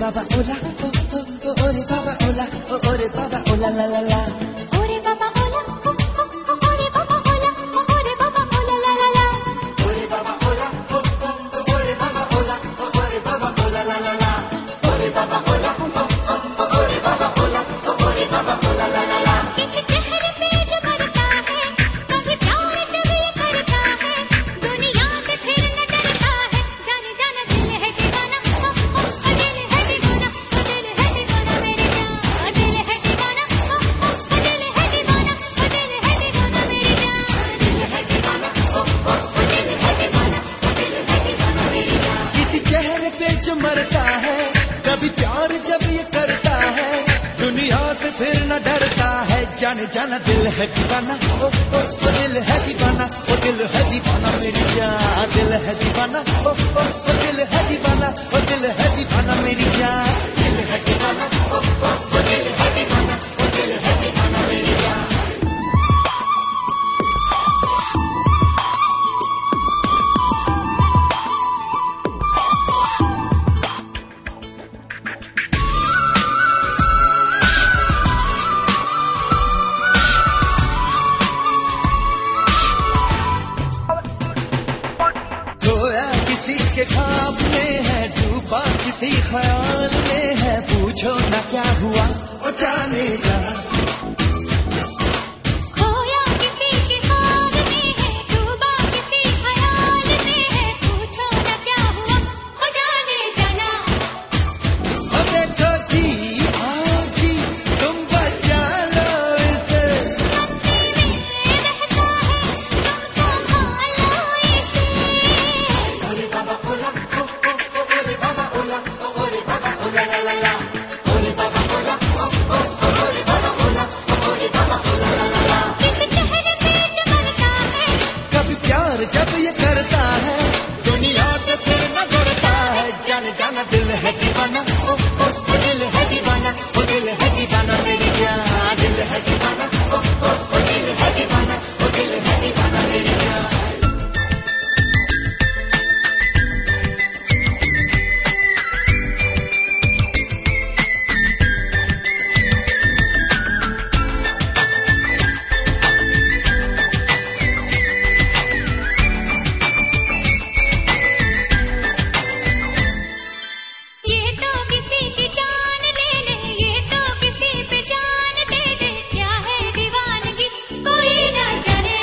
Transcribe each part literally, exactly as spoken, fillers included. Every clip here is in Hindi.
baba ola, oh oh oh, ore baba ola, oh ore baba ola la la la. Ore baba ola, oh oh oh, ore baba ola, oh ore baba ola la la la. Ore baba ola, oh oh oh, ore baba ola, oh ore baba ola la la la. Ore baba ola, oh oh oh, ore baba ola, oh ore baba ola la la la. किसी चेहरे पे जो मरता है, कभी प्यार जब ये करता है, दुनिया से फिर न डरता है, जाने जाना दिल है दीवाना, ओ ओ दिल है दीवाना, ओ दिल है दीवाना मेरी जान, दिल है दीवाना, ओ ओ दिल है दीवाना, ओ दिल है दीवाना मेरी जान, दिल है दीवाना, ओ ओ दिल है दीवाना, ओ दिल है दीवाना मेरी जान। किसी चेहरे पे जो मरता है, कभी प्यार जब ये करता है, दुनिया से फिर न डरता है, जाने जाना दिल है दीवाना, ओ ओ ओ दिल है दीवाना, ओ दिल है दीवाना मेरी जान, दिल है दीवाना, ओ ओ ओ दिल है दीवाना, ओ दिल है दीवाना मेरी जान, दिल है दीवाना, ओ ओ ओ दिल है दीवाना, ओ दिल है दीवाना मेरी जान। खोया किसी के ख्वाब में है, डूबा किसी ख्याल में है, पूछो ना क्या हुआ ओ जाने जाना। खोया किसी के ख्वाब में है, डूबा किसी ख्याल में है, पूछो न क्या हुआ ओ जाने जाना। ओ देखो जी आओ जी तुम बचा लो इसे, मस्ती में रहता है तुम संभालो इसे। ओरे बाबा ओला ओ ओ ओ ओरे बाबा ओला ओ ओरे बाबा ओला ला ला ला। ओरे बाबा ओला ओ ओ ओ ओरे बाबा ओला ओ ओरे बाबा ओला ला ला ला। किस चेहरे पे जो मरता है, कभी प्यार जब ये करता है, दुनिया से फिर न डरता है, जाने जाना दिल है दीवाना, ओ ओ ओ दिल है दीवाना, ओ दिल है दीवाना मेरी जान, दिल है दीवाना, ओ ओ ओ दिल है दीवाना, ओ दिल है दीवाना मेरी जान। ये तो किसी की जान ले ले, ये तो किसी पे जान दे दे, क्या है दीवानगी कोई ना जाने।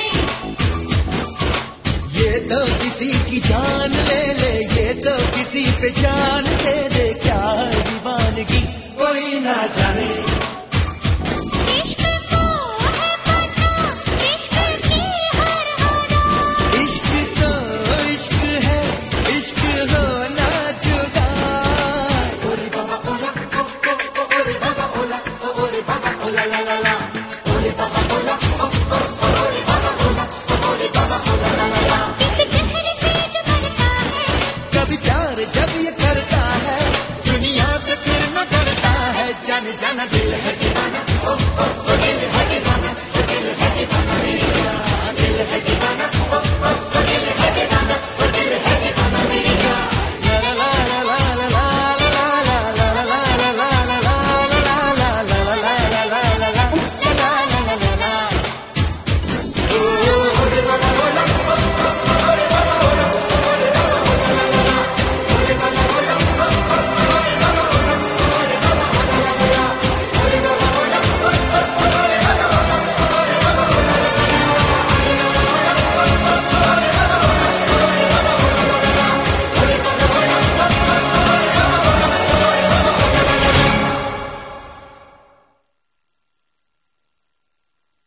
ये तो किसी की जान ले ले, ये तो किसी पे जान दे दे, क्या दीवानगी कोई ना जाने। इश्क को है पता, इश्क की हर अदा, इश्क तो इश्क है, इश्क होना जुदा। ओरे बाबा ओला ओ ओ ओ ओरे बाबा ओला ओ ओरे बाबा ओला ला ला।